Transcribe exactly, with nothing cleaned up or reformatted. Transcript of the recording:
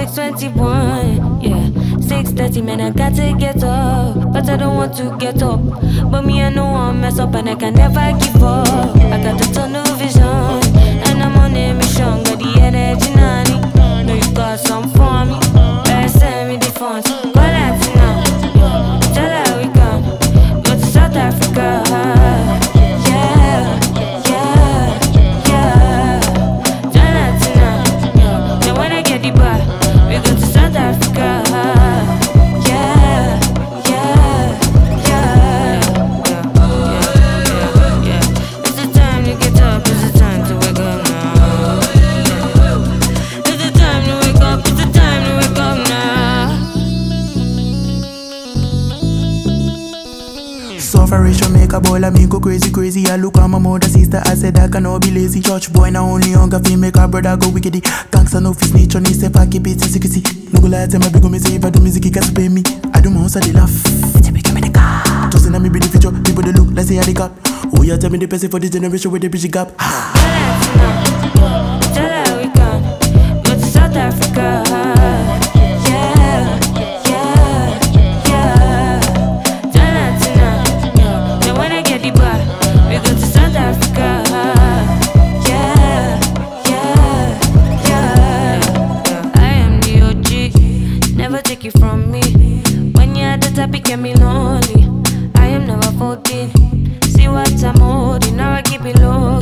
six twenty-one, yeah. six thirty, man, I got to get up. But I don't want to get up. But me, I know I'm mess up and I can never give up. I got the tunnel vision, and I'm on a mission. Got the energy, nanny. Know you got some for me. Better send me the funds. Go Latina, yeah. Tell her we come. Go to South Africa, yeah, yeah, yeah. Tell Latina, yeah. Then when I get the bar, we go to South Africa, yeah, yeah, yeah, yeah, yeah, yeah. It's the time to get up, it's the time to wake up now. It's the time to wake up, it's the time to wake up now. Sufferation make a boy like me go crazy, crazy. I look at my mother, sister, I said I cannot be lazy. Church boy, now only hunger feel make a brother go wickedy. Gangsta no fit nature, ni say I keep it in secrecy. No go lie, tell my big me say if I do music, he can't pay me. I do my house, they laugh. It's a big me the car. Just in me be the future, people they look, let's say how they got. Oh yeah, tell me the person for the generation with the bridge gap. Tell her we can go to South Africa. Yeah, yeah, yeah. Tell her tonight, yeah. Then when I get the bar, we go to South Africa. Yeah, yeah, yeah. I am the O G, never take it from me. When you're at the top, it can be lonely. I am never folding. See what I'm holding, now I keep it low.